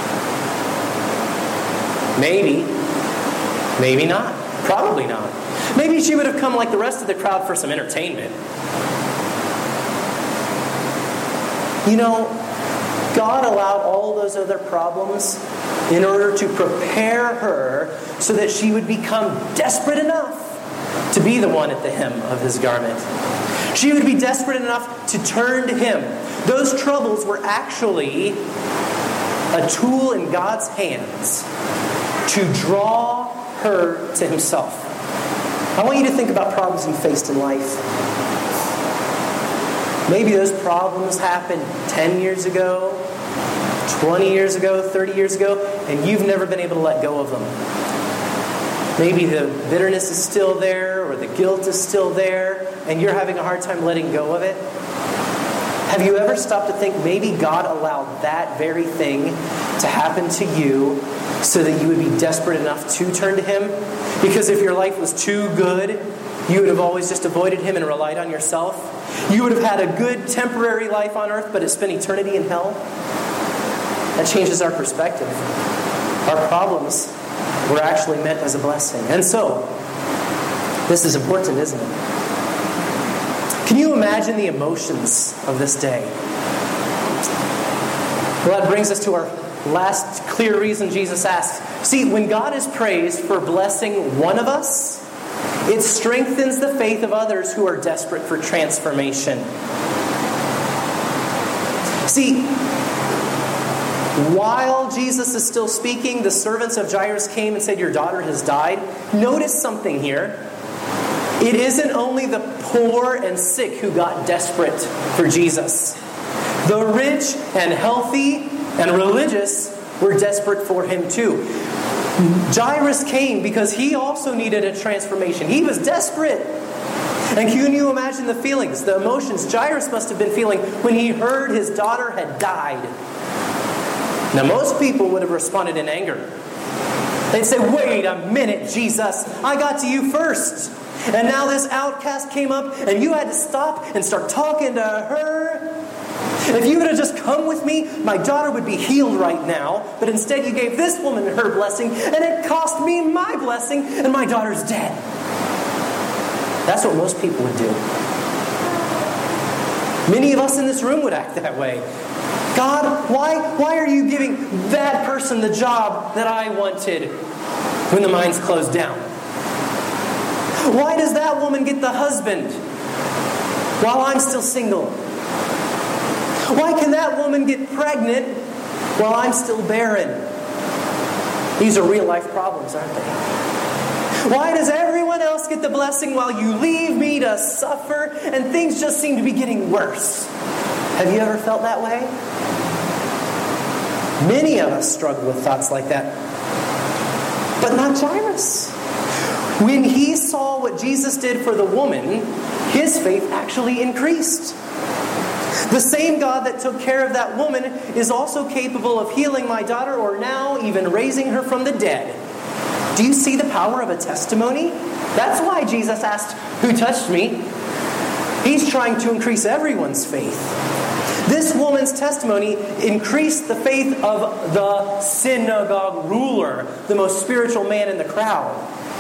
Maybe. Maybe not. Probably not. Maybe she would have come like the rest of the crowd for some entertainment. You know, God allowed all those other problems in order to prepare her so that she would become desperate enough to be the one at the hem of His garment. She would be desperate enough to turn to Him. Those troubles were actually a tool in God's hands to draw her to Himself. I want you to think about problems you faced in life. Maybe those problems happened ten years ago, twenty years ago, thirty years ago, and you've never been able to let go of them. Maybe the bitterness is still there, or the guilt is still there, and you're having a hard time letting go of it. Have you ever stopped to think maybe God allowed that very thing to happen to you so that you would be desperate enough to turn to Him? Because if your life was too good, you would have always just avoided Him and relied on yourself. You would have had a good temporary life on earth, but have spent eternity in hell. That changes our perspective. Our problems were actually meant as a blessing. And so, this is important, isn't it? Can you imagine the emotions of this day? Well, that brings us to our last clear reason Jesus asked. See, when God is praised for blessing one of us, it strengthens the faith of others who are desperate for transformation. See, while Jesus is still speaking, the servants of Jairus came and said, "Your daughter has died." Notice something here. It isn't only the poor and sick who got desperate for Jesus. The rich and healthy and religious were desperate for Him too. Jairus came because he also needed a transformation. He was desperate. And can you imagine the feelings, the emotions Jairus must have been feeling when he heard his daughter had died? Now, most people would have responded in anger. They'd say, "Wait a minute, Jesus. I got to you first. And now this outcast came up and you had to stop and start talking to her. If you would have just come with me, my daughter would be healed right now. But instead you gave this woman her blessing and it cost me my blessing and my daughter's dead." That's what most people would do. Many of us in this room would act that way. "God, why, why are you giving that person the job that I wanted when the mine's closed down? Why does that woman get the husband while I'm still single? Why can that woman get pregnant while I'm still barren?" These are real life problems, aren't they? Why does everyone else get the blessing while you leave me to suffer and things just seem to be getting worse? Have you ever felt that way? Many of us struggle with thoughts like that. But not Jairus. When he saw what Jesus did for the woman, his faith actually increased. The same God that took care of that woman is also capable of healing my daughter, or now even raising her from the dead. Do you see the power of a testimony? That's why Jesus asked, "Who touched me?" He's trying to increase everyone's faith. This woman's testimony increased the faith of the synagogue ruler, the most spiritual man in the crowd.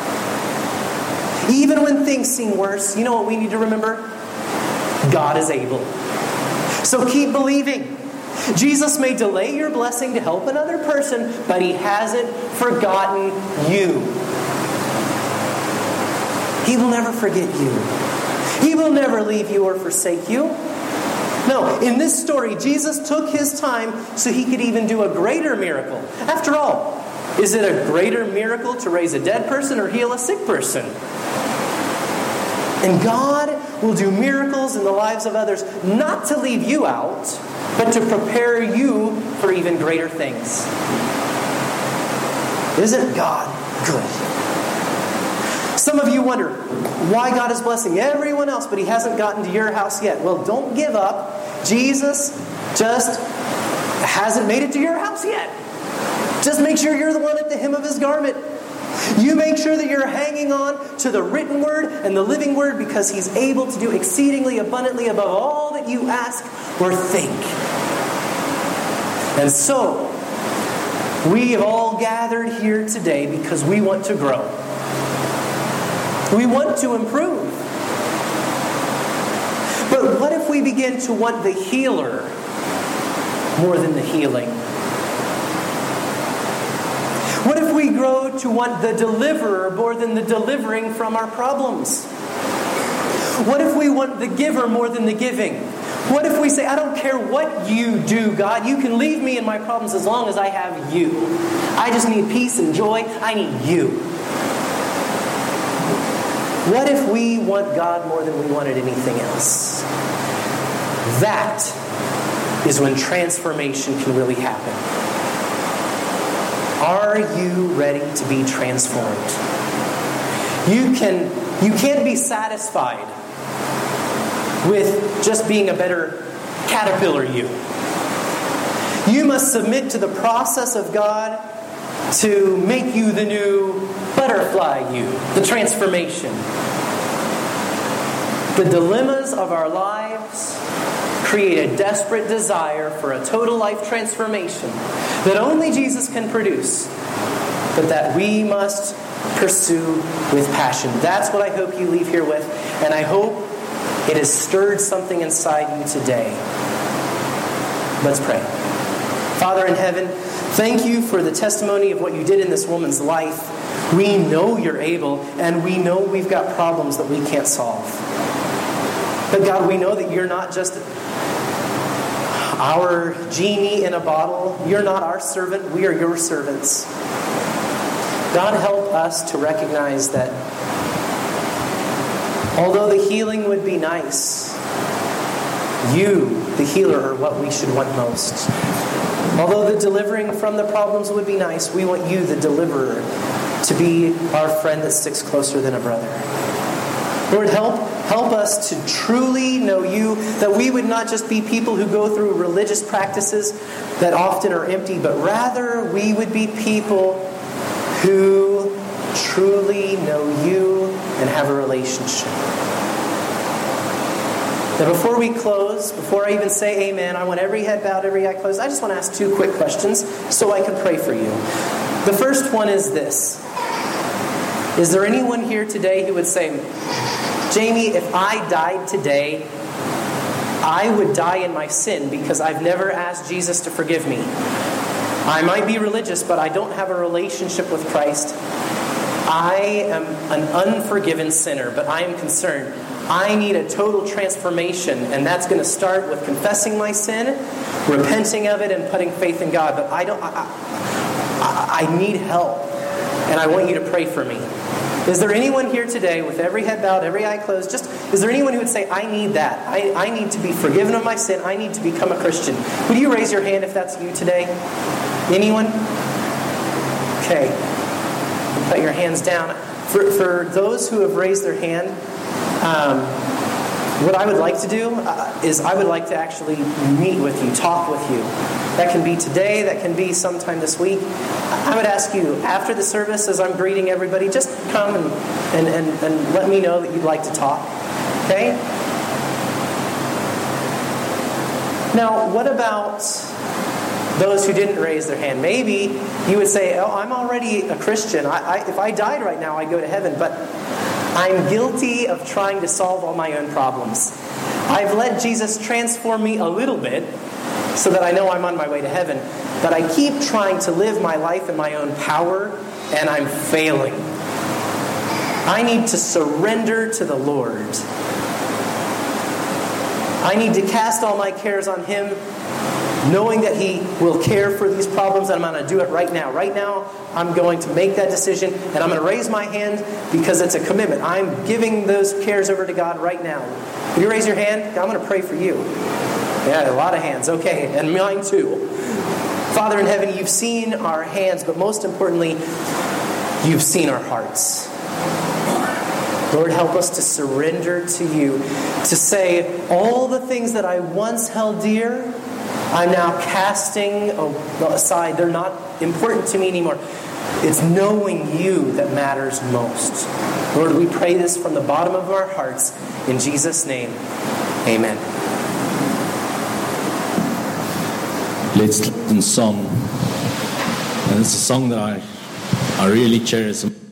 Even when things seem worse, you know what we need to remember? God is able. So keep believing. Jesus may delay your blessing to help another person, but He hasn't forgotten you. He will never forget you. He will never leave you or forsake you. No, in this story, Jesus took His time so He could even do a greater miracle. After all, is it a greater miracle to raise a dead person or heal a sick person? And God will do miracles in the lives of others, not to leave you out, but to prepare you for even greater things. Isn't God good? Some of you wonder why God is blessing everyone else, but He hasn't gotten to your house yet. Well, don't give up. Jesus just hasn't made it to your house yet. Just make sure you're the one at the hem of His garment. You make sure that you're hanging on to the written word and the living word, because He's able to do exceedingly abundantly above all that you ask or think. And so, we have all gathered here today because we want to grow. We want to improve. But what if we begin to want the healer more than the healing? What if we grow to want the deliverer more than the delivering from our problems? What if we want the giver more than the giving? What if we say, "I don't care what you do, God. You can leave me and my problems as long as I have you. I just need peace and joy. I need you." What if we want God more than we wanted anything else? That is when transformation can really happen. Are you ready to be transformed? You can you can't be satisfied with just being a better caterpillar you. You must submit to the process of God to make you the new butterfly you, the transformation. The dilemmas of our lives create a desperate desire for a total life transformation that only Jesus can produce, but that we must pursue with passion. That's what I hope you leave here with, and I hope it has stirred something inside you today. Let's pray. Father in heaven, thank you for the testimony of what you did in this woman's life. We know you're able, and we know we've got problems that we can't solve. But God, we know that you're not just our genie in a bottle. You're not our servant. We are your servants. God, help us to recognize that although the healing would be nice, you, the healer, are what we should want most. Although the delivering from the problems would be nice, we want you, the deliverer, to be our friend that sticks closer than a brother. Lord, help help us to truly know you, that we would not just be people who go through religious practices that often are empty, but rather we would be people who truly know you and have a relationship. Now, before we close, before I even say amen, I want every head bowed, every eye closed. I just want to ask two quick questions so I can pray for you. The first one is this. Is there anyone here today who would say, Jamie, if I died today, I would die in my sin because I've never asked Jesus to forgive me. I might be religious, but I don't have a relationship with Christ. I am an unforgiven sinner, but I am concerned. I need a total transformation, and that's going to start with confessing my sin, repenting of it, and putting faith in God. But I don't. I, I, I need help, and I want you to pray for me. Is there anyone here today with every head bowed, every eye closed? Just is there anyone who would say, I need that? I, I need to be forgiven of my sin. I need to become a Christian. Would you raise your hand if that's you today? Anyone? Okay. Put your hands down. For, for those who have raised their hand, um, what I would like to do uh, is I would like to actually meet with you, talk with you. That can be today, that can be sometime this week. I would ask you, after the service, as I'm greeting everybody, just come and, and, and, and let me know that you'd like to talk. Okay? Now, what about those who didn't raise their hand? Maybe you would say, oh, I'm already a Christian. I, I, if I died right now, I'd go to heaven. But I'm guilty of trying to solve all my own problems. I've let Jesus transform me a little bit so that I know I'm on my way to heaven. But I keep trying to live my life in my own power, and I'm failing. I need to surrender to the Lord. I need to cast all my cares on Him, knowing that He will care for these problems, and I'm going to do it right now. Right now, I'm going to make that decision, and I'm going to raise my hand because it's a commitment. I'm giving those cares over to God right now. Will you raise your hand? I'm going to pray for you. Yeah, a lot of hands. Okay, and mine too. Father in heaven, you've seen our hands, but most importantly, you've seen our hearts. Lord, help us to surrender to you, to say all the things that I once held dear, I'm now casting aside. They're not important to me anymore. It's knowing you that matters most. Lord, we pray this from the bottom of our hearts. In Jesus' name, amen. Let's listen to a song. And it's a song that I, I really cherish.